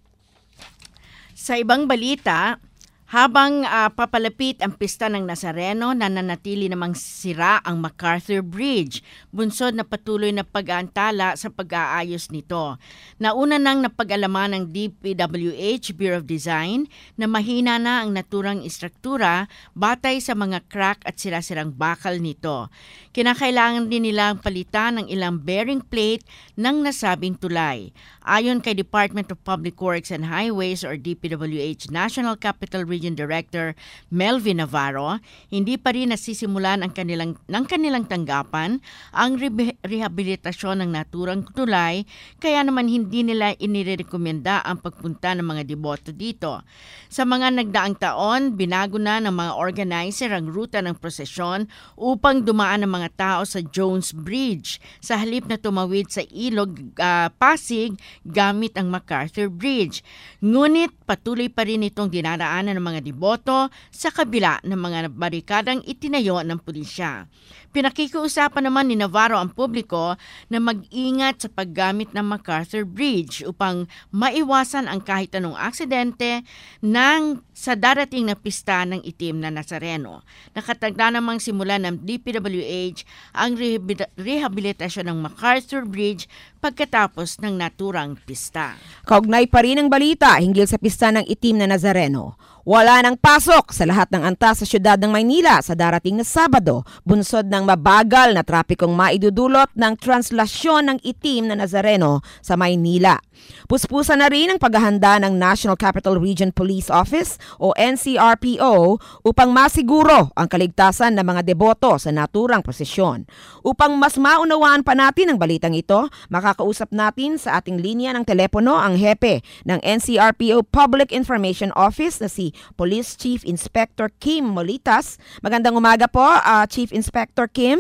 Sa ibang balita, habang uh, papalapit ang pista ng Nazareno, nananatili namang sira ang MacArthur Bridge. Bunsod na patuloy na pag-aantala sa pag-aayos nito. Nauna nang napag-alaman ng D P W H Bureau of Design na mahina na ang naturang istruktura batay sa mga crack at sira-sirang bakal nito. Kinakailangan din nilang palitan ng ilang bearing plate ng nasabing tulay. Ayon kay Department of Public Works and Highways or D P W H National Capital Region Director Melvin Navarro, hindi pa rin nasisimulan ang kanilang, ng kanilang tanggapan ang re- rehabilitasyon ng naturang tulay, kaya naman hindi nila inirekomenda ang pagpunta ng mga deboto dito. Sa mga nagdaang taon, binago na ng mga organizer ang ruta ng prosesyon upang dumaan ng mga tao sa Jones Bridge sa halip na tumawid sa Ilog uh, Pasig gamit ang MacArthur Bridge. Ngunit patuloy pa rin itong dinaraanan ng mga deboto sa kabila ng mga barikadang itinayo ng pulisya. Pinakikiusapan naman ni Navarro ang publiko na mag-ingat sa paggamit ng MacArthur Bridge upang maiwasan ang kahit anong aksidente ng sa darating na pista ng itim na Nazareno. Nakatagda namang simula ng D P W H ang rehabilitasyon ng MacArthur Bridge pagkatapos ng naturang pista. Kaugnay pa rin ang balita hinggil sa pista ng itim na Nazareno. Wala nang pasok sa lahat ng antas sa siyudad ng Maynila sa darating na Sabado, bunsod ng mabagal na trapikong maidudulot ng translasyon ng itim na Nazareno sa Maynila. Puspusan na rin ang paghahanda ng National Capital Region Police Office o N C R P O upang masiguro ang kaligtasan ng mga deboto sa naturang prosesyon. Upang mas maunawaan pa natin ang balitang ito, makakausap natin sa ating linya ng telepono ang hepe ng N C R P O Public Information Office na si Police Chief Inspector Kim Molitas. Magandang umaga po, uh, Chief Inspector Kim.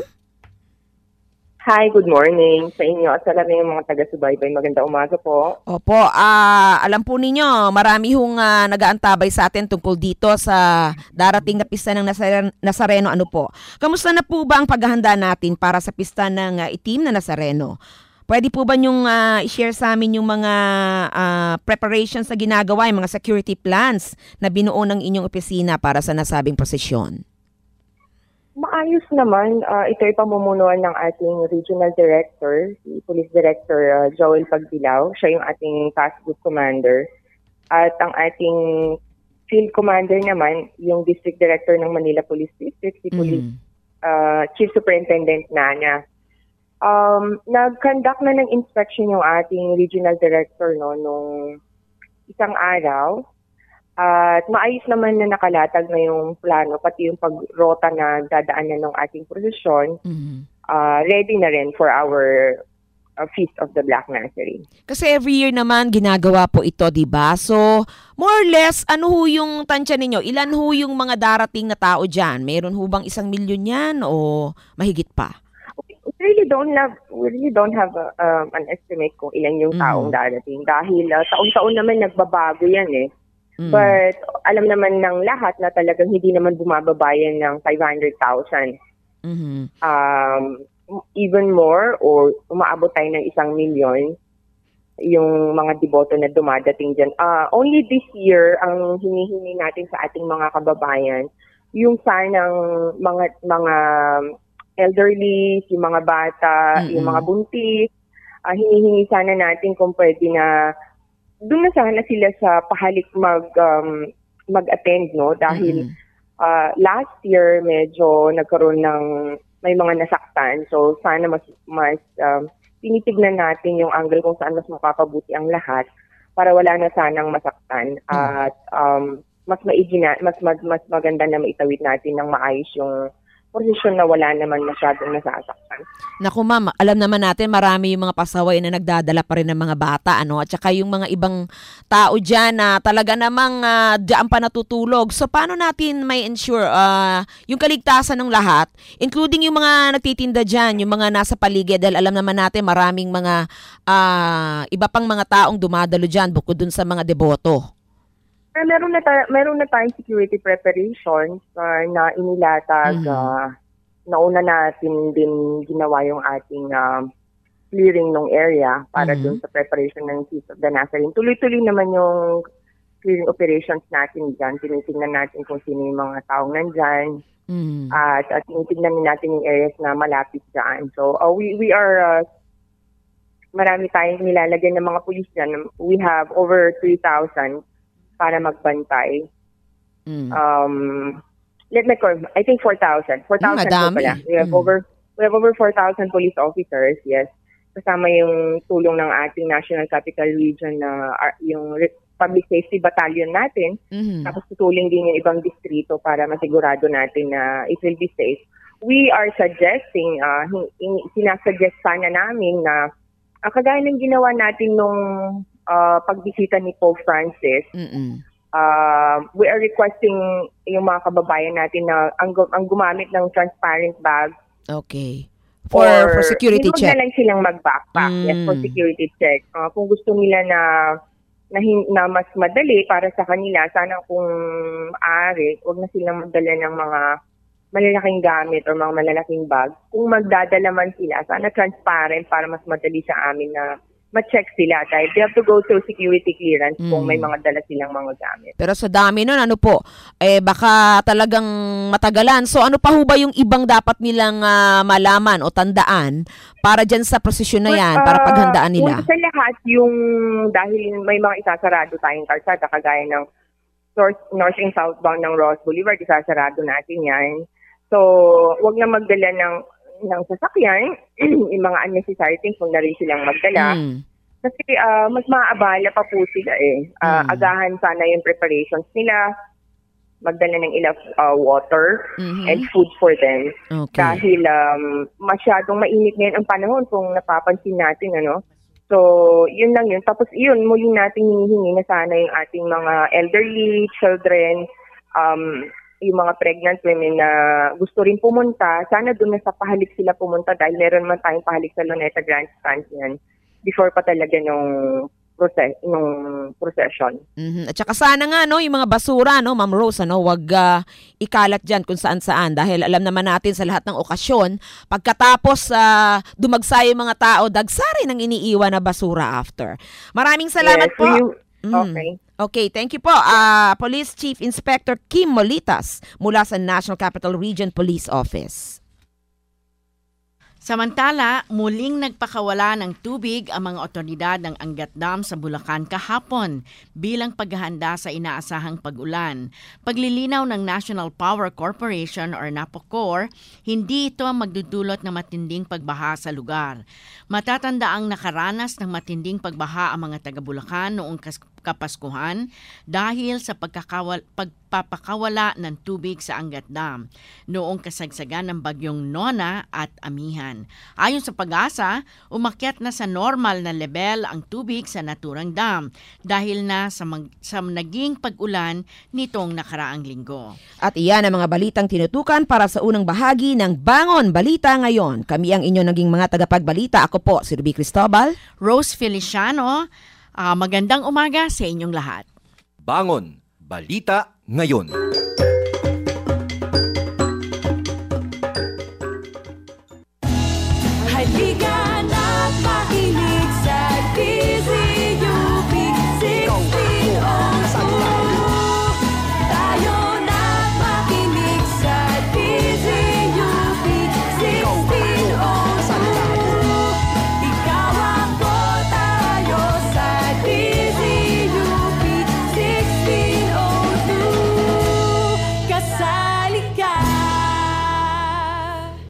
Hi, good morning sa inyo at sa lahat ng mga taga-subaybay. Magandang umaga po. Opo, uh, alam po ninyo, marami hong uh, nag-aantabay sa atin tungkol dito sa darating na pista ng Nazareno. Ano po? Kamusta na po ba ang paghahanda natin para sa pista ng uh, itim na Nazareno? Pwede po ba niyong uh, i-share sa amin yung mga uh, preparations na ginagawa, yung mga security plans na binuo ng inyong opisina para sa nasabing prosesyon? Maayos naman. Uh, ito ay pamumunuan ng ating Regional Director, si Police Director uh, Joel Pagbilao. Siya yung ating Task Group Commander. At ang ating Field Commander naman, yung District Director ng Manila Police District, si Police mm. uh, Chief Superintendent Nana. Um, nag-conduct na ng inspection yung ating Regional Director no, nung isang araw. At uh, maayos naman na nakalatag na yung plano, pati yung pagrota na dadaanan ng ating prosesyon, mm-hmm. uh, ready na rin for our uh, Feast of the Black Nazarene. Kasi every year naman ginagawa po ito, di ba? So, more or less, ano ho yung tansya ninyo? Ilan ho yung mga darating na tao dyan? Meron ho bang isang milyon yan o mahigit pa? We really don't have, we really don't have a, um, an estimate kung ilan yung taong mm-hmm. darating. Dahil uh, taon-taon naman nagbabago yan eh. Mm. But alam naman ng lahat na talagang hindi naman bumababayan ng five hundred thousand. Mm-hmm. Um, even more or umaabot tayo ng isang milyon yung mga deboto na dumadating dyan. Uh, only this year, ang hinihingi natin sa ating mga kababayan, yung sanang mga mga elderly, yung mga bata, mm-hmm. yung mga buntis, uh, hinihingi sana natin kung pwede na doon na sana sila sa pahalik mag um, mag-attend no dahil mm-hmm. uh, last year medyo nagkaroon ng may mga nasaktan, so sana mas mas um, tinitignan natin yung angle kung saan mas mapapabuti ang lahat para wala na sanang masaktan mm-hmm. at um, mas maigina mas, mas mas maganda na maitawid natin ng maayos yung posisyon na wala naman masyadong nasasaktan. Naku ma'am, alam naman natin marami yung mga pasaway na nagdadala pa rin ng mga bata, ano, at saka yung mga ibang tao dyan na talaga namang uh, dyan pa natutulog. So paano natin may ensure uh, yung kaligtasan ng lahat, including yung mga nagtitinda dyan, yung mga nasa paligid, dahil alam naman natin maraming mga uh, iba pang mga taong dumadalo dyan bukod dun sa mga deboto. Eh, meron na tayo, meron na tayong security preparations uh, na inilatag. Mm-hmm. Uh, nauna natin din ginawa yung ating uh, clearing ng area para mm-hmm. dun sa preparation ng Feast of the Nazarene. Tuloy-tuloy naman yung clearing operations natin dyan. Tinitingnan natin kung sino yung mga taong nandyan. Mm-hmm. At, at tinitingnan natin yung areas na malapit dyan. So, uh, we, we are... Uh, marami tayong nilalagyan ng mga pulis dyan. We have over three thousand para magbantay. Mm. Um, let me call, I think four thousand. four thousand mm, po pala. We have mm. over we have over four thousand police officers, yes. Kasama yung tulong ng ating National Capital Region na uh, yung Public Safety Battalion natin. Mm-hmm. Tapos tutulong din yung ibang distrito para masigurado natin na it will be safe. We are suggesting, uh, sinasuggest sana namin na uh, kagaya ng ginawa natin nung Uh, pagbisita ni Pope Francis, uh, we are requesting yung mga kababayan natin na ang, ang gumamit ng transparent bag. Okay. For for security check. Huwag na lang silang mag-backpack. Mm. Yes, for security check. Uh, kung gusto nila na, na na mas madali para sa kanila, sana kung maaari, huwag na silang magdala ng mga malalaking gamit o mga malalaking bag. Kung magdadala man sila, sana transparent para mas madali sa amin na ma-check sila dahil they have to go through security clearance mm. kung may mga dala silang mga gamit. Pero sa dami nun, ano po, eh baka talagang matagalan. So ano pa ho ba yung ibang dapat nilang uh, malaman o tandaan para dyan sa prosesyon na yan, But, uh, para paghandaan nila? Sa lahat, yung dahil may mga isasarado tayong karsada, kagaya ng north, north and southbound ng Ross Boulevard, isasarado natin yan. So, wag na magdala ng ng sasakyan, yung mga unnecessary things, kung na rin silang magdala. Mm. Kasi uh, mas maaabala pa po sila eh. Uh, mm. Agahan sana yung preparations nila, magdala ng enough uh, water mm-hmm. and food for them. Okay. Dahil um, masyadong mainit ngayon ang panahon kung napapansin natin, ano. So, yun lang yun. Tapos yun, muli natin hinihingi na sana yung ating mga elderly, children, um, yung mga pregnant women na gusto rin pumunta, sana doon na sa pahalik sila pumunta dahil meron man tayong pahalik sa Luneta Grandstand yan before pa talaga nung process, nung procession. Mhm. At saka sana nga no, yung mga basura no, Ma'am Rose, ano, wag ah, ikalat diyan kung saan-saan dahil alam naman natin sa lahat ng okasyon, pagkatapos uh, dumagsa yung mga tao, dagsa rin ang iniiwan na basura after. Maraming salamat Yes, po. so you- Mm. okay. Okay, thank you po. Uh, Police Chief Inspector Kim Molitas mula sa National Capital Region Police Office. Samantala, muling nagpakawala ng tubig ang mga otoridad ng Angat Dam sa Bulacan kahapon bilang paghahanda sa inaasahang pag-ulan. Paglilinaw ng National Power Corporation or NAPOCOR, hindi ito magdudulot ng matinding pagbaha sa lugar. Matatandaang nakaranas ng matinding pagbaha ang mga taga-Bulacan noong kas- Kapaskuhan dahil sa pagkakawal, pagpapakawala ng tubig sa Angat Dam noong kasagsagan ng bagyong Nona at Amihan. Ayon sa Pag-asa, umakyat na sa normal na level ang tubig sa naturang dam dahil na sa, mag, sa naging pag-ulan nitong nakaraang linggo. At iyan ang mga balitang tinutukan para sa unang bahagi ng Bangon Balita Ngayon. Kami ang inyong naging mga tagapagbalita. Ako po si Ruby Cristobal. Rose Feliciano. Uh, magandang umaga sa inyong lahat. Bangon Balita Ngayon.